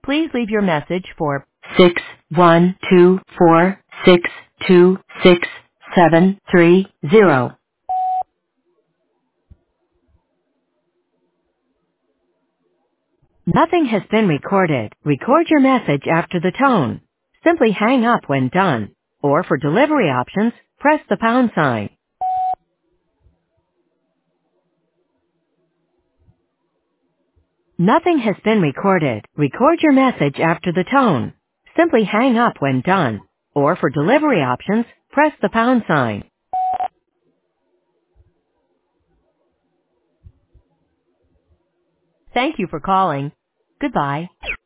Please leave your message for 61246266730. Nothing has been recorded. Record your message after the tone. Simply hang up when done. Or for delivery options, press the pound sign. Nothing has been recorded. Record your message after the tone. Simply hang up when done. Or for delivery options, press the pound sign. Thank you for calling. Goodbye.